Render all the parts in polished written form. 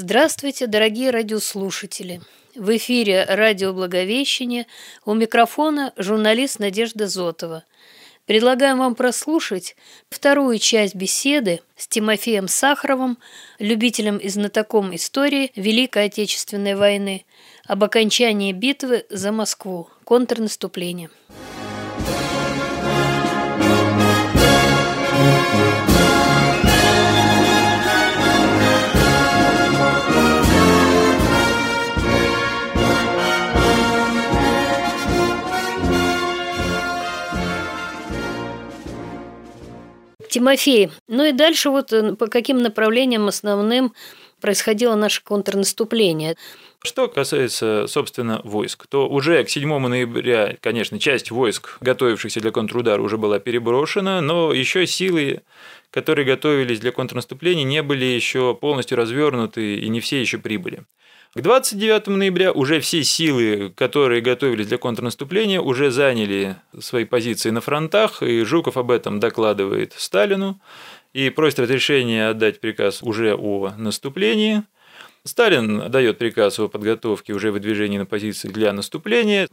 Здравствуйте, дорогие радиослушатели! В эфире радио «Благовещение», у микрофона журналист Надежда Зотова. Предлагаем вам прослушать вторую часть беседы с Тимофеем Сахаровым, любителем и знатоком истории Великой Отечественной войны, об окончании битвы за Москву, контрнаступление. Тимофей, ну и дальше по каким направлениям основным происходило наше контрнаступление? Что касается, собственно, войск, то уже к 7 ноября, конечно, часть войск, готовившихся для контрудара, уже была переброшена, но еще силы, которые готовились для контрнаступления, не были еще полностью развернуты и не все еще прибыли. К 29 ноября уже все силы, которые готовились для контрнаступления, уже заняли свои позиции на фронтах, и Жуков об этом докладывает Сталину и просит разрешения отдать приказ уже о наступлении. Сталин дает приказ о подготовке уже выдвижения на позиции для наступления.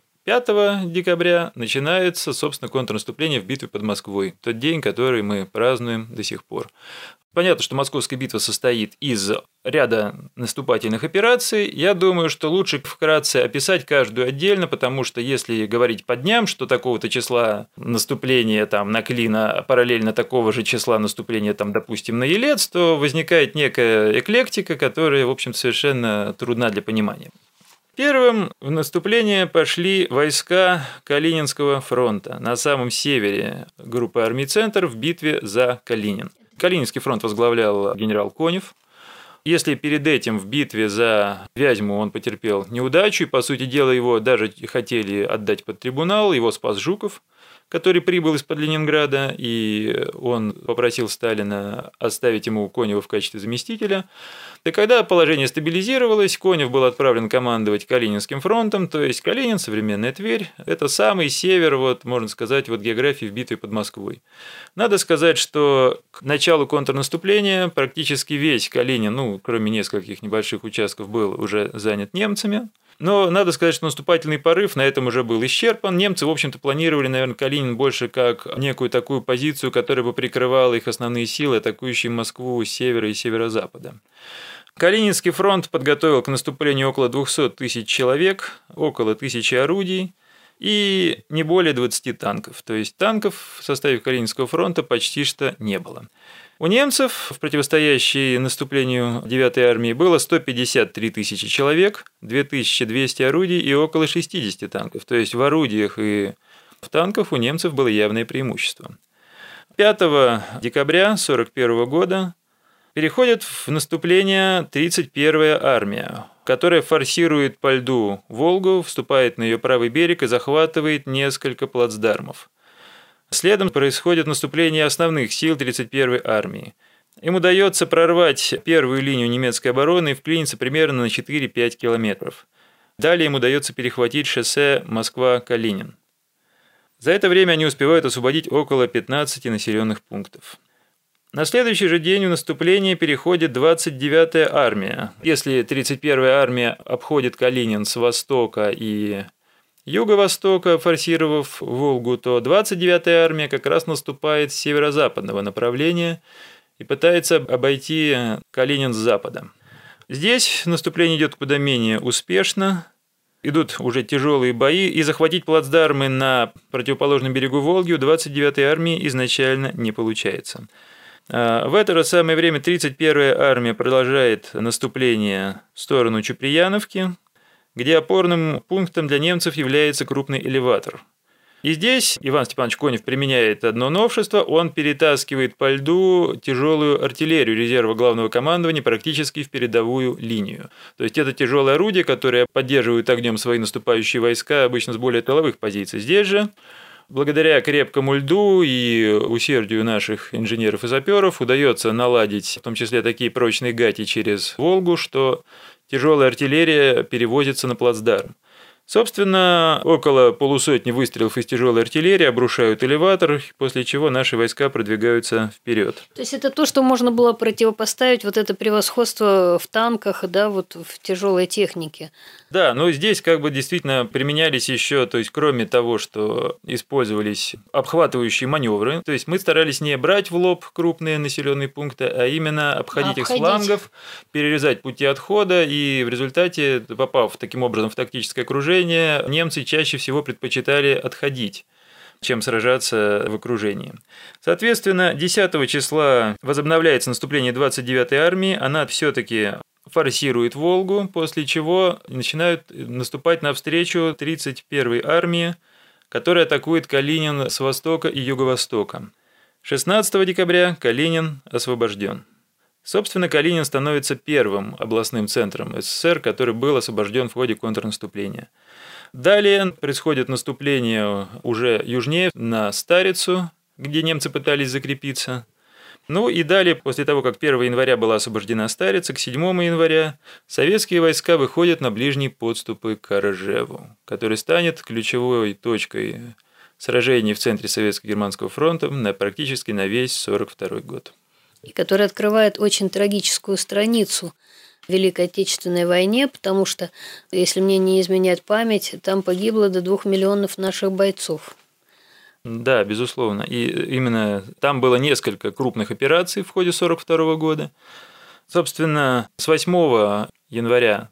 5 декабря начинается, собственно, контрнаступление в битве под Москвой, тот день, который мы празднуем до сих пор. Понятно, что Московская битва состоит из ряда наступательных операций. Я думаю, что лучше вкратце описать каждую отдельно, потому что если говорить по дням, что такого-то числа наступления на Клин, а параллельно такого же числа наступления, допустим, на Елец, то возникает некая эклектика, которая, в общем, совершенно трудна для понимания. Первым в наступление пошли войска Калининского фронта на самом севере группы армий «Центр» в битве за Калинин. Калининский фронт возглавлял генерал Конев. Если перед этим в битве за Вязьму он потерпел неудачу, и, по сути дела, его даже хотели отдать под трибунал, его спас Жуков, который прибыл из-под Ленинграда, и он попросил Сталина оставить ему Конева в качестве заместителя. И когда положение стабилизировалось, Конев был отправлен командовать Калининским фронтом, то есть Калинин, современная Тверь, это самый север, можно сказать, географии в битве под Москвой. Надо сказать, что к началу контрнаступления практически весь Калинин, кроме нескольких небольших участков, был уже занят немцами. Но надо сказать, что наступательный порыв на этом уже был исчерпан. Немцы, в общем-то, планировали, наверное, Калинин больше как некую такую позицию, которая бы прикрывала их основные силы, атакующие Москву с севера и северо-запада. Калининский фронт подготовил к наступлению около 200 тысяч человек, около 1000 орудий и не более 20 танков. То есть танков в составе Калининского фронта почти что не было. У немцев в противостоящей наступлению 9-й армии было 153 тысячи человек, 2200 орудий и около 60 танков. То есть в орудиях и в танках у немцев было явное преимущество. 5 декабря 1941 года переходит в наступление 31-я армия, которая форсирует по льду Волгу, вступает на ее правый берег и захватывает несколько плацдармов. Следом происходит наступление основных сил 31-й армии. Им удается прорвать первую линию немецкой обороны и вклиниться примерно на 4-5 километров. Далее им удается перехватить шоссе Москва-Калинин. За это время они успевают освободить около 15 населенных пунктов. На следующий же день в наступление переходит 29-я армия. Если 31-я армия обходит Калинин с востока и юго-востока, форсировав Волгу, то 29-я армия как раз наступает с северо-западного направления и пытается обойти Калинин с запада. Здесь наступление идет куда менее успешно. Идут уже тяжелые бои, и захватить плацдармы на противоположном берегу Волги у 29-й армии изначально не получается. В это же самое время 31-я армия продолжает наступление в сторону Чуприяновки, где опорным пунктом для немцев является крупный элеватор. И здесь Иван Степанович Конев применяет одно новшество, он перетаскивает по льду тяжелую артиллерию резерва главного командования практически в передовую линию. То есть это тяжелые орудия, которые поддерживают огнем свои наступающие войска обычно с более тыловых позиций. Здесь же, благодаря крепкому льду и усердию наших инженеров и саперов, удается наладить в том числе такие прочные гати через Волгу, что тяжелая артиллерия перевозится на плацдарм. Собственно, около полусотни выстрелов из тяжелой артиллерии обрушают элеватор, после чего наши войска продвигаются вперед. То есть это то, что можно было противопоставить вот это превосходство в танках, да, вот в тяжелой технике. Да, но здесь как бы действительно применялись еще, то есть кроме того, что использовались обхватывающие маневры, то есть мы старались не брать в лоб крупные населенные пункты, а именно обходить их с флангов, перерезать пути отхода, и в результате, попав таким образом в тактическое окружение, немцы чаще всего предпочитали отходить, чем сражаться в окружении. Соответственно, 10 числа возобновляется наступление 29-й армии, она все-таки форсирует Волгу, после чего начинают наступать навстречу 31-й армии, которая атакует Калинин с востока и юго-востока. 16 декабря Калинин освобожден. Собственно, Калинин становится первым областным центром СССР, который был освобожден в ходе контрнаступления. Далее происходит наступление уже южнее, на Старицу, где немцы пытались закрепиться. Ну и далее, после того, как 1 января была освобождена Старица, к 7 января советские войска выходят на ближние подступы к Ржеву, который станет ключевой точкой сражений в центре Советско-Германского фронта практически на весь 1942 год. И который открывает очень трагическую страницу в Великой Отечественной войне, потому что, если мне не изменяет память, там погибло до 2 миллионов наших бойцов. Да, безусловно. И именно там было несколько крупных операций в ходе 1942 года. Собственно, с 8 января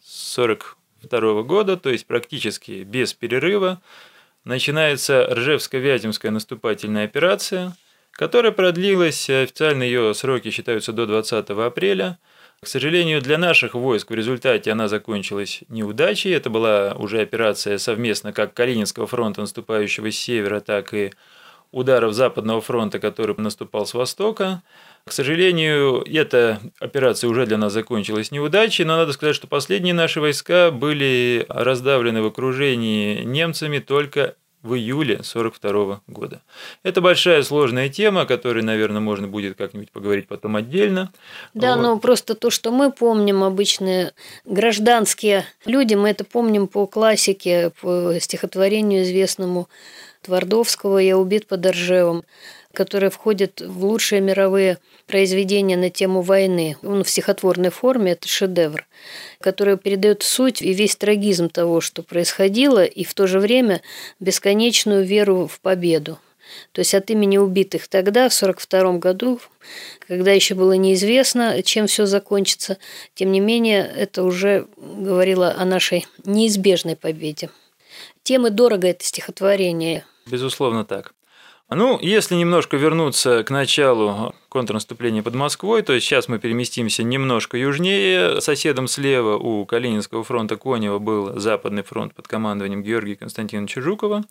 1942 года, то есть практически без перерыва, начинается Ржевско-Вяземская наступательная операция, которая продлилась, официально ее сроки считаются до 20 апреля. К сожалению, для наших войск в результате она закончилась неудачей. Это была уже операция совместно как Калининского фронта, наступающего с севера, так и ударов Западного фронта, который наступал с востока. К сожалению, эта операция уже для нас закончилась неудачей, но надо сказать, что последние наши войска были раздавлены в окружении немцами только в июле 1942 года. Это большая сложная тема, о которой, наверное, можно будет как-нибудь поговорить потом отдельно. Да, вот. Но просто то, что мы помним, обычные гражданские люди, мы это помним по классике, по стихотворению известному Твардовского «Я убит под Ржевом», которое входит в лучшие мировые произведения на тему войны. Он в стихотворной форме, это шедевр, который передает суть и весь трагизм того, что происходило, и в то же время бесконечную веру в победу. То есть от имени убитых тогда, в 1942 году, когда еще было неизвестно, чем все закончится, тем не менее, это уже говорило о нашей неизбежной победе. Тем и дорого это стихотворение. Безусловно, так. Ну, если немножко вернуться к началу контрнаступления под Москвой, то сейчас мы переместимся немножко южнее. Соседом слева у Калининского фронта Конева был Западный фронт под командованием Георгия Константиновича Жукова.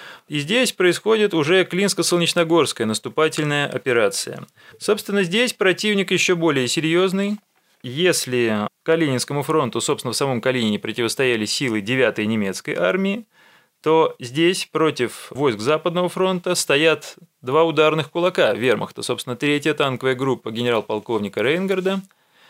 И здесь происходит уже Клинско-Солнечногорская наступательная операция. Собственно, здесь противник еще более серьезный. Если Калининскому фронту, собственно, в самом Калинине противостояли силы 9-й немецкой армии, то здесь против войск Западного фронта стоят два ударных кулака вермахта, собственно, 3-я танковая группа генерал-полковника Рейнгарда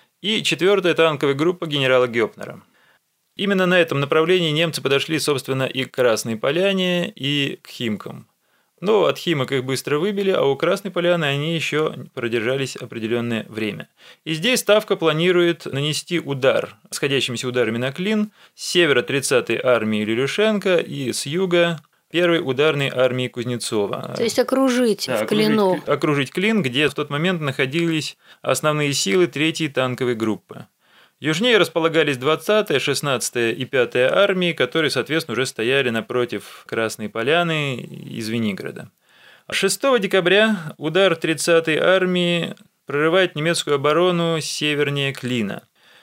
и 4-я танковая группа генерала Гёпнера. Именно на этом направлении немцы подошли, собственно, и к Красной Поляне, и к Химкам. Но от Химок их быстро выбили, а у Красной Поляны они еще продержались определенное время. И здесь Ставка планирует нанести удар сходящимися ударами на Клин с севера 30-й армии Лелюшенко и с юга 1-й ударной армии Кузнецова. То есть окружить в Клину. Окружить Клин, где в тот момент находились основные силы 3-й танковой группы. Южнее располагались 20-я, 16-я и 5-я армии, которые, соответственно, уже стояли напротив Красной Поляны и Звенигорода. 6 декабря удар 30-й армии прорывает немецкую оборону севернее Клина.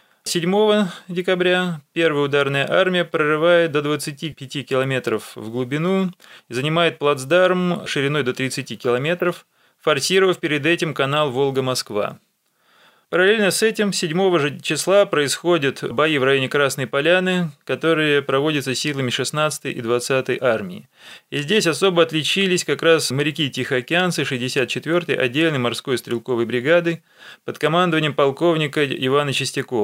7 декабря 1-я ударная армия прорывает до 25 километров в глубину и занимает плацдарм шириной до 30 километров, форсировав перед этим канал Волга-Москва. Параллельно с этим 7 же числа происходят бои в районе Красной Поляны, которые проводятся силами 16-й и 20-й армии. И здесь особо отличились как раз моряки-тихоокеанцы 64-й отдельной морской стрелковой бригады под командованием полковника Ивана Чистякова.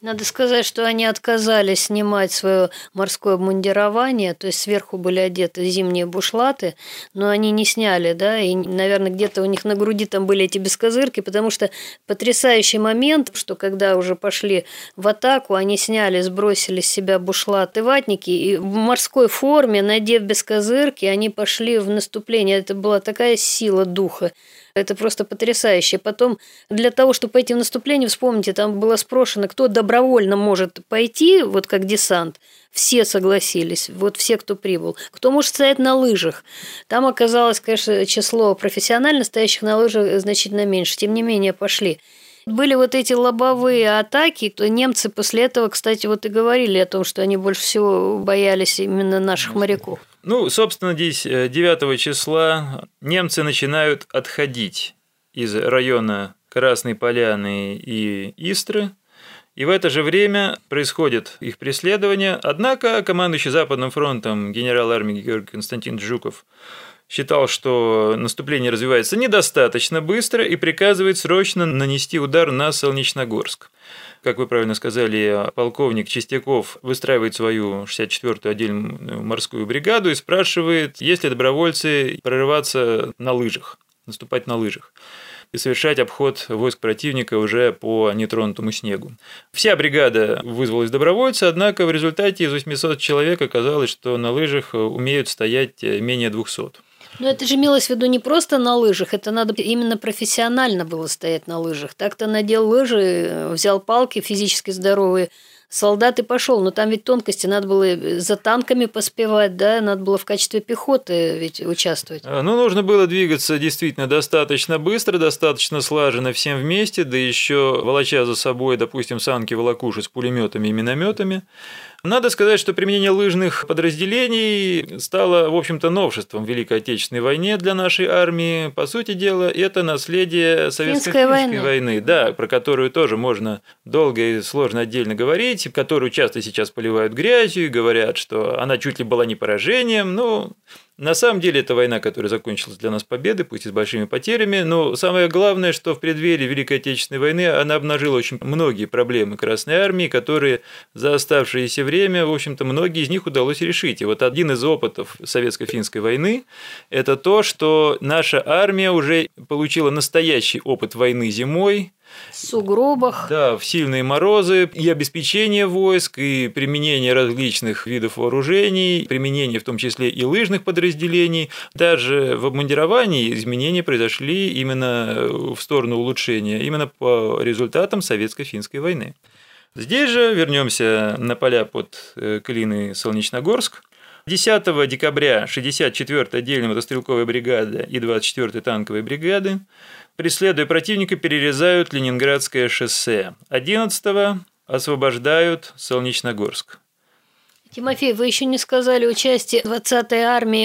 Надо сказать, что они отказались снимать свое морское обмундирование, то есть сверху были одеты зимние бушлаты, но они не сняли, да, и, наверное, где-то у них на груди там были эти бескозырки, потому что потрясающий момент, что когда уже пошли в атаку, они сняли, сбросили с себя бушлаты, ватники, и в морской форме, надев бескозырки, они пошли в наступление. Это была такая сила духа. Это просто потрясающе. Потом для того, чтобы пойти в наступление, вспомните, там было спрошено, кто добровольно может пойти, вот как десант. Все согласились, вот все, кто прибыл. Кто может стоять на лыжах. Там оказалось, конечно, число профессионально стоящих на лыжах значительно меньше. Тем не менее, пошли. Были вот эти лобовые атаки, то немцы после этого, кстати, вот и говорили о том, что они больше всего боялись именно наших моряков. Ну, собственно, здесь 9 числа немцы начинают отходить из района Красной Поляны и Истры, и в это же время происходит их преследование. Однако командующий Западным фронтом генерал армии Георгий Константинович Жуков считал, что наступление развивается недостаточно быстро и приказывает срочно нанести удар на Солнечногорск. Как вы правильно сказали, полковник Чистяков выстраивает свою 64-ю отдельную морскую бригаду и спрашивает, есть ли добровольцы прорываться на лыжах, наступать на лыжах и совершать обход войск противника уже по нетронутому снегу. Вся бригада вызвалась добровольцы, однако в результате из 800 человек оказалось, что на лыжах умеют стоять менее 200. Но это же имелось в виду не просто на лыжах, это надо именно профессионально было стоять на лыжах. Так-то надел лыжи, взял палки физически здоровые, солдат и пошел. Но там ведь тонкости, надо было за танками поспевать, да, надо было в качестве пехоты ведь участвовать. Ну, нужно было двигаться действительно достаточно быстро, достаточно слаженно всем вместе, да еще волоча за собой, допустим, санки-волокуши с пулеметами и минометами. Надо сказать, что применение лыжных подразделений стало, в общем-то, новшеством в Великой Отечественной войне для нашей армии. По сути дела, это наследие Советско-финской войны, да, про которую тоже можно долго и сложно отдельно говорить, которую часто сейчас поливают грязью и говорят, что она чуть ли была не поражением. Ну, на самом деле, это война, которая закончилась для нас победой, пусть и с большими потерями, но самое главное, что в преддверии Великой Отечественной войны она обнажила очень многие проблемы Красной Армии, которые за оставшееся время, в общем-то, многие из них удалось решить. И вот один из опытов Советско-финской войны – это то, что наша армия уже получила настоящий опыт войны зимой, в сугробах. Да, в сильные морозы, и обеспечение войск, и применение различных видов вооружений, применение в том числе и лыжных подразделений. Даже в обмундировании изменения произошли именно в сторону улучшения, именно по результатам Советско-финской войны. Здесь же вернемся на поля под Клиной Солнечногорск. 10 декабря 64-я отдельная мотострелковая бригада и 24-я танковая бригады, преследуя противника, перерезают Ленинградское шоссе. 11-го освобождают Солнечногорск. Тимофей, вы еще не сказали участие 20-й армии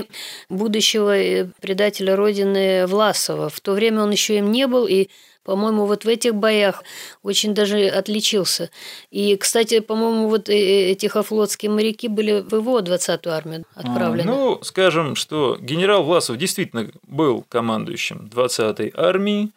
будущего предателя Родины Власова. В то время он еще им не был, и, по-моему, вот в этих боях очень даже отличился. И, кстати, по-моему, вот эти тихофлотские моряки были в его 20-ю армию отправлены. Ну, скажем, что генерал Власов действительно был командующим 20-й армии.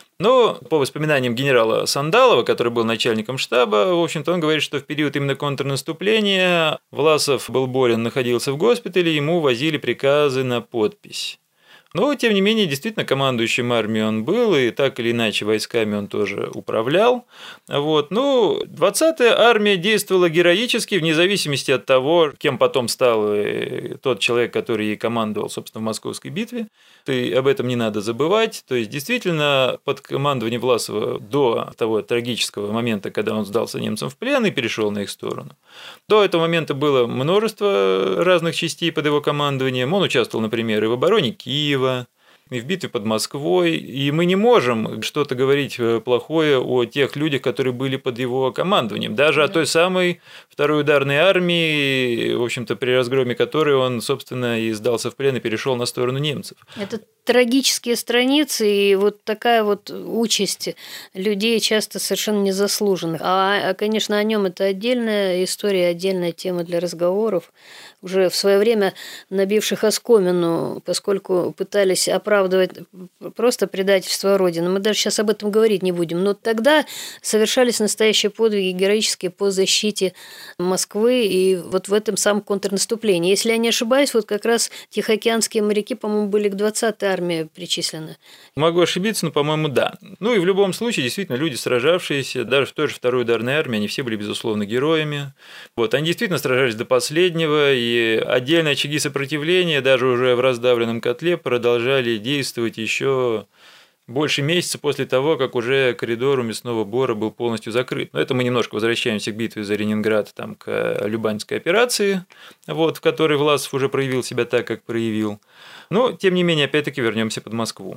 Но по воспоминаниям генерала Сандалова, который был начальником штаба, в общем-то, он говорит, что в период именно контрнаступления Власов был болен, находился в госпитале, ему возили приказы на подпись. Но, тем не менее, действительно, командующим армией он был, и так или иначе войсками он тоже управлял. Вот. Ну, 20-я армия действовала героически, вне зависимости от того, кем потом стал тот человек, который ей командовал, собственно, в Московской битве. И об этом не надо забывать. То есть, действительно, под командованием Власова до того трагического момента, когда он сдался немцам в плен и перешел на их сторону, до этого момента было множество разных частей под его командованием. Он участвовал, например, и в обороне Киева, и в битве под Москвой, и мы не можем что-то говорить плохое о тех людях, которые были под его командованием, даже о той самой второй ударной армии, в общем-то, при разгроме которой он, собственно, и сдался в плен и перешел на сторону немцев. Это трагические страницы и вот такая вот участь людей, часто совершенно незаслуженных. Конечно, о нем это отдельная история, отдельная тема для разговоров, уже в свое время набивших оскомину, поскольку пытались оправдывать просто предательство Родины. Мы даже сейчас об этом говорить не будем. Но тогда совершались настоящие подвиги героические по защите Москвы и вот в этом самом контрнаступлении. Если я не ошибаюсь, вот как раз тихоокеанские моряки, по-моему, были к 20-й армии причислены. Могу ошибиться, но, по-моему, да. Ну и в любом случае, действительно, люди, сражавшиеся, даже в той же второй ударной армии, они все были, безусловно, героями. Вот, они действительно сражались до последнего, и отдельные очаги сопротивления, даже уже в раздавленном котле, продолжали действовать еще больше месяца после того, как уже коридор у Мясного Бора был полностью закрыт. Но это мы немножко возвращаемся к битве за Ленинград, там, к Любанской операции, вот, в которой Власов уже проявил себя так, как проявил. Но, тем не менее, опять-таки вернемся под Москву.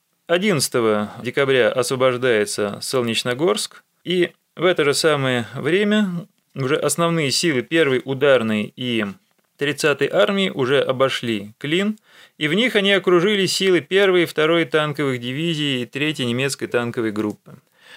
11 декабря освобождается Солнечногорск, и в это же самое время уже основные силы 1-й ударной и 30-й армии уже обошли Клин, и в них они окружили силы 1-й и 2-й танковых дивизий и 3-й немецкой танковой группы.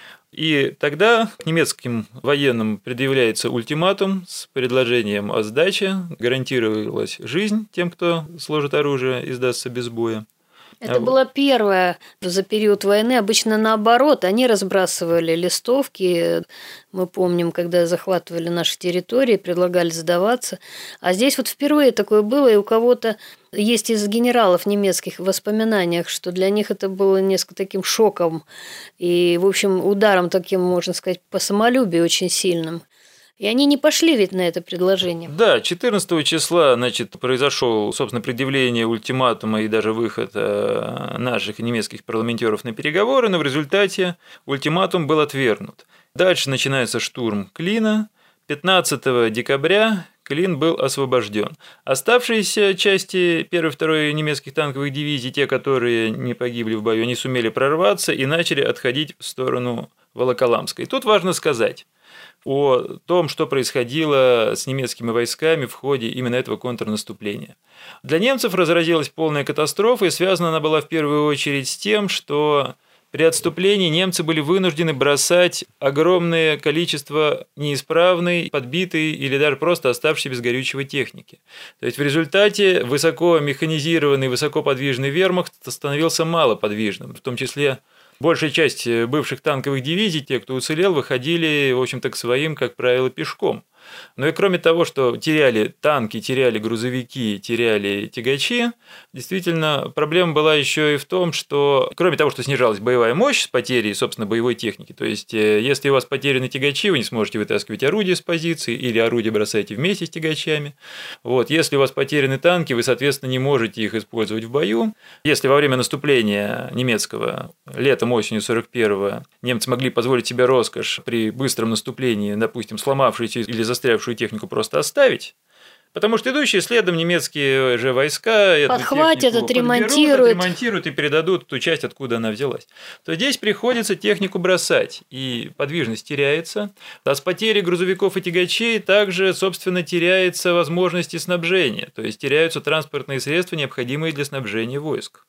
И тогда к немецким военным предъявляется ультиматум с предложением о сдаче, гарантировалась жизнь тем, кто сложит оружие и сдастся без боя. Это было первое за период войны. Обычно наоборот, они разбрасывали листовки. Мы помним, когда захватывали наши территории, предлагали сдаваться. А здесь вот впервые такое было, и у кого-то есть из генералов немецких в воспоминаниях, что для них это было несколько таким шоком и, в общем, ударом таким, можно сказать, по самолюбию очень сильным. И они не пошли ведь на это предложение. Да, 14 числа, произошел, собственно, предъявление ультиматума и даже выход наших и немецких парламентеров на переговоры, но в результате ультиматум был отвергнут. Дальше начинается штурм Клина. 15 декабря Клин был освобожден. Оставшиеся части 1-й и 2-й немецких танковых дивизий, те, которые не погибли в бою, они сумели прорваться и начали отходить в сторону Волоколамска. И тут важно сказать о том, что происходило с немецкими войсками в ходе именно этого контрнаступления. Для немцев разразилась полная катастрофа, и связана она была в первую очередь с тем, что при отступлении немцы были вынуждены бросать огромное количество неисправной, подбитой или даже просто оставшейся без горючего техники. То есть в результате высоко механизированный, высокоподвижный вермахт становился малоподвижным, в том числе большая часть бывших танковых дивизий, те, кто уцелел, выходили, в общем-то, к своим, как правило, пешком. Но и кроме того, что теряли танки, теряли грузовики, теряли тягачи, действительно, проблема была еще и в том, что, кроме того, что снижалась боевая мощь с потерей, собственно, боевой техники, то есть, если у вас потеряны тягачи, вы не сможете вытаскивать орудия с позиции или орудия бросаете вместе с тягачами. Вот. Если у вас потеряны танки, вы, соответственно, не можете их использовать в бою. Если во время наступления немецкого летом, осенью 41-го немцы могли позволить себе роскошь при быстром наступлении, допустим, сломавшуюся или застрявшую технику просто оставить, потому что идущие следом немецкие же войска подхватят, отремонтируют и передадут ту часть, откуда она взялась, то здесь приходится технику бросать, и подвижность теряется. А с потерей грузовиков и тягачей также, собственно, теряется возможность снабжения, то есть теряются транспортные средства, необходимые для снабжения войск.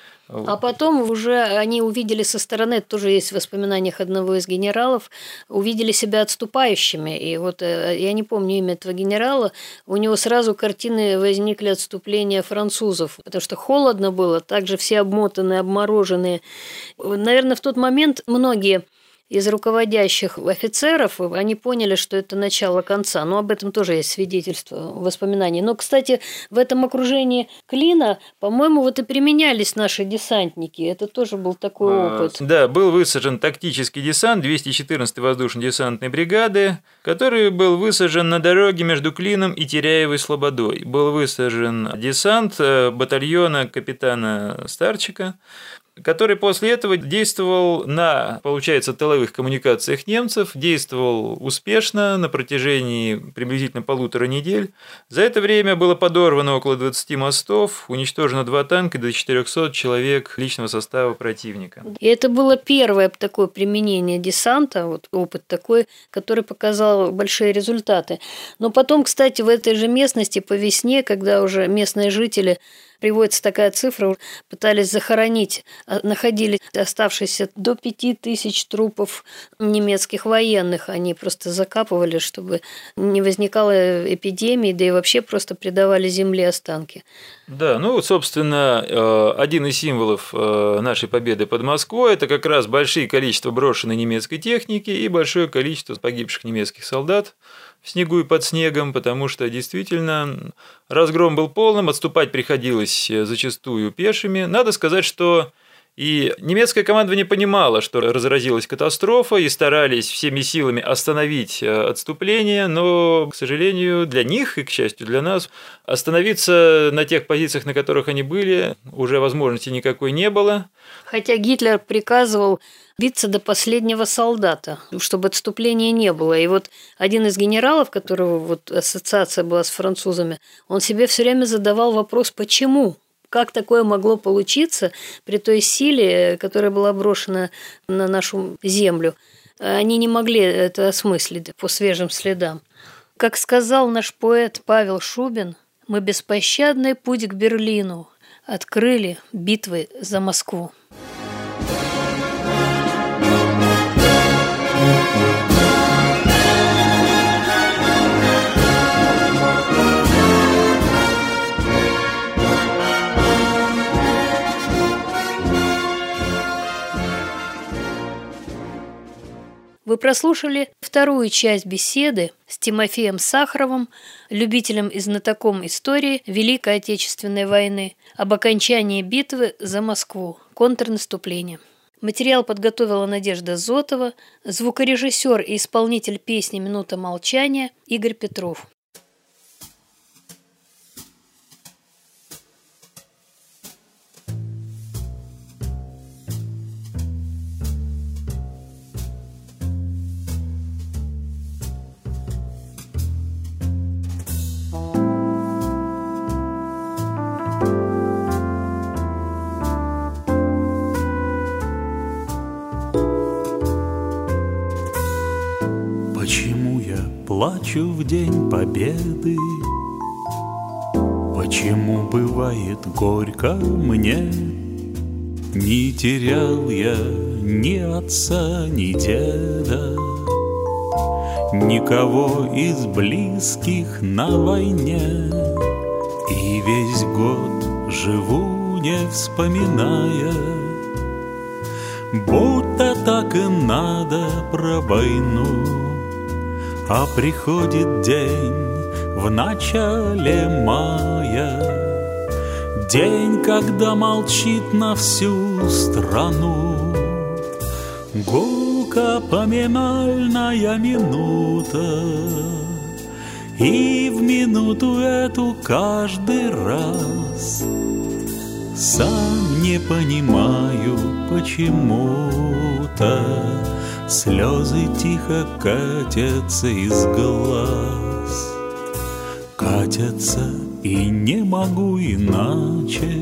А потом уже они увидели со стороны, это тоже есть в воспоминаниях одного из генералов, увидели себя отступающими. И вот я не помню имя этого генерала, у него сразу картины возникли отступления французов, потому что холодно было, также все обмотанные, обмороженные. Наверное, в тот момент многие из руководящих офицеров, они поняли, что это начало конца. Но об этом тоже есть свидетельство воспоминаний. Но, кстати, в этом окружении Клина, по-моему, вот и применялись наши десантники. Это тоже был такой опыт. Да, был высажен тактический десант 214-й воздушно-десантной бригады, который был высажен на дороге между Клином и Теряевой Слободой. Был высажен десант батальона капитана Старчика, который после этого действовал на, получается, тыловых коммуникациях немцев, действовал успешно на протяжении приблизительно 1,5 недели. За это время было подорвано около 20 мостов, уничтожено 2 танка, до 400 человек личного состава противника. И это было первое такое применение десанта, вот опыт такой, который показал большие результаты. Но потом, кстати, в этой же местности по весне, когда уже местные жители Приводится такая цифра, пытались захоронить, находили оставшиеся до 5000 трупов немецких военных. Они просто закапывали, чтобы не возникало эпидемии, да и вообще просто придавали земле останки. Да, собственно, один из символов нашей победы под Москвой – это как раз большое количество брошенной немецкой техники и большое количество погибших немецких солдат в снегу и под снегом, потому что действительно разгром был полным, отступать приходилось зачастую пешими. Надо сказать, что и немецкое командование понимало, что разразилась катастрофа, и старались всеми силами остановить отступление, но, к сожалению, для них и, к счастью, для нас, остановиться на тех позициях, на которых они были, уже возможности никакой не было. Хотя Гитлер приказывал биться до последнего солдата, чтобы отступления не было. И вот один из генералов, которого ассоциация была с французами, он себе все время задавал вопрос «почему?». Как такое могло получиться при той силе, которая была брошена на нашу землю? Они не могли это осмыслить по свежим следам. Как сказал наш поэт Павел Шубин, мы беспощадный путь к Берлину открыли битвы за Москву. Вы прослушали вторую часть беседы с Тимофеем Сахаровым, любителем и знатоком истории Великой Отечественной войны, об окончании битвы за Москву, контрнаступление. Материал подготовила Надежда Зотова, звукорежиссер и исполнитель песни «Минута молчания» Игорь Петров. Плачу в день победы. Почему бывает горько мне? Не терял я ни отца, ни деда, никого из близких на войне. И весь год живу, не вспоминая, будто так и надо про войну. А приходит день в начале мая, день, когда молчит на всю страну гулко поминальная минута. И в минуту эту каждый раз сам не понимаю почему-то слезы тихо катятся из глаз. Катятся, и не могу иначе.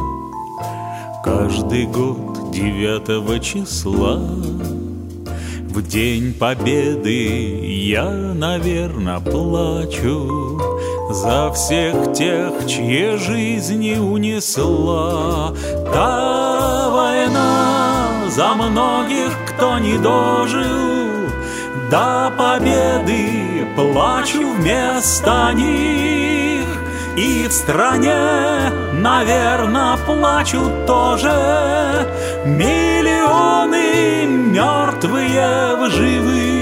Каждый год 9 числа, в день победы, я, наверно, плачу за всех тех, чьи жизни унесла та война, за многих, кто не дожил до победы. Плачу вместо них, и в стране, наверно, плачут тоже миллионы мертвые в живых.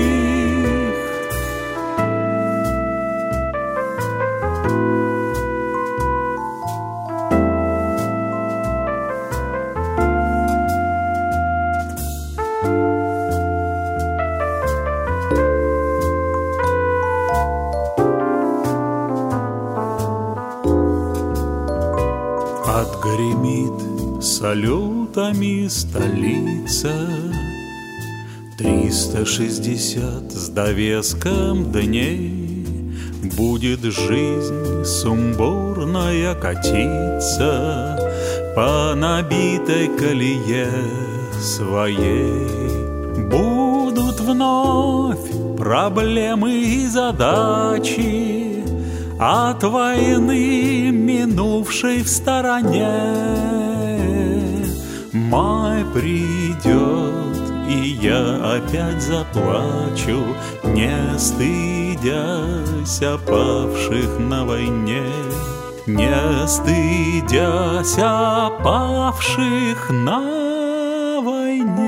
Отгремит салютами столица, 360 с довеском дней будет жизнь сумбурная катиться по набитой колее своей. Будут вновь проблемы и задачи, от войны, минувшей в стороне. Май придет, и я опять заплачу, не стыдясь опавших на войне. Не стыдясь опавших на войне.